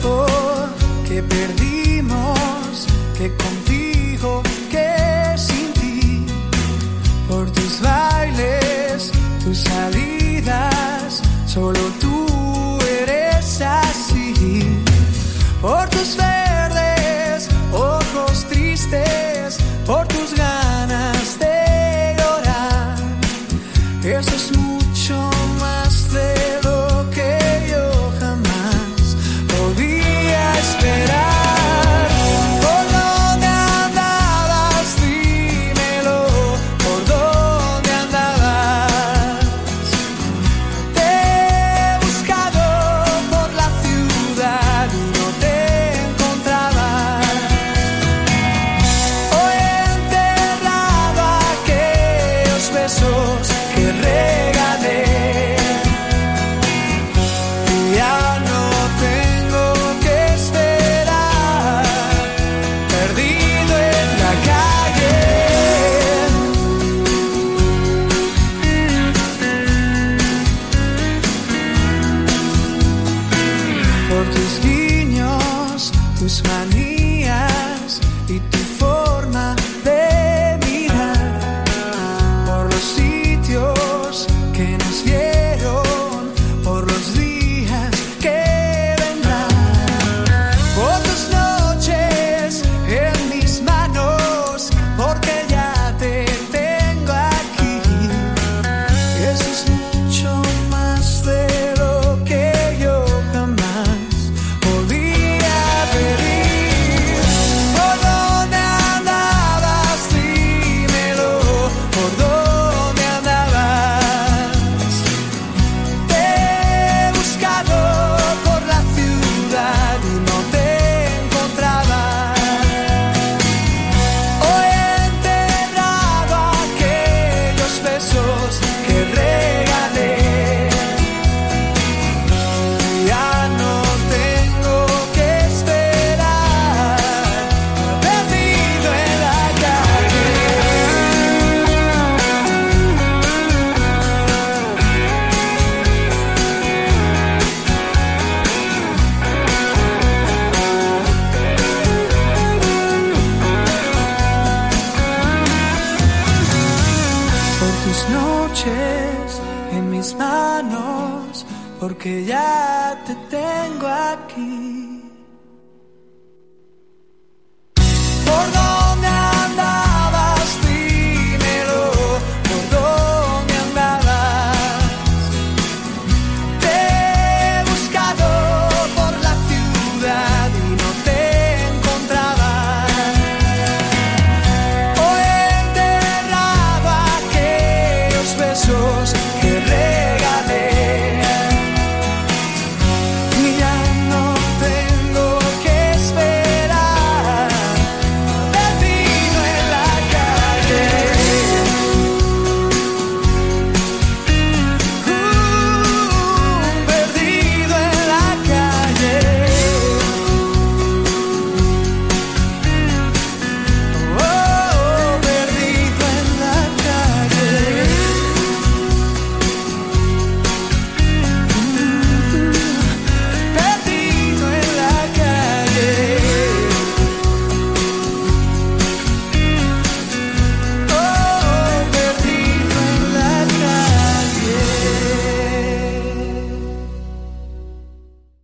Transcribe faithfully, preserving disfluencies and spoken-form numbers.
Oh, que perdimos, que contigo, que sin ti. Por tus bailes, tus salidas, solo tú eres así. Por tus verdes ojos tristes, por tus ganas de llorar. Eso es mucho más de lo que yo jamás podía esperar. ¿Por dónde andabas? Dímelo, ¿por dónde andabas? Te he buscado por la ciudad y no te encontraba. Hoy he enterrado aquellos besos que regalé. Y ya no tengo que esperar, perdido en la calle. Por tus guiños, tus manías y tu forma de mirar. Por los sitios que nos vieron, por los días que vendrán. Por tus noches en mis manos, porque ya te tengo aquí. Eso es mucho más de lo que yo jamás podía pedir. ¿Por dónde andabas? Dímelo, ¿por dónde andabas? Te he buscado por la ciudad y no te encontraba. Hoy he enterrado aquellos besos que regalé. Ya no tengo que esperar, perdido en la calle. Por tus noches en mis manos, porque ya te tengo aquí. ¿Por dónde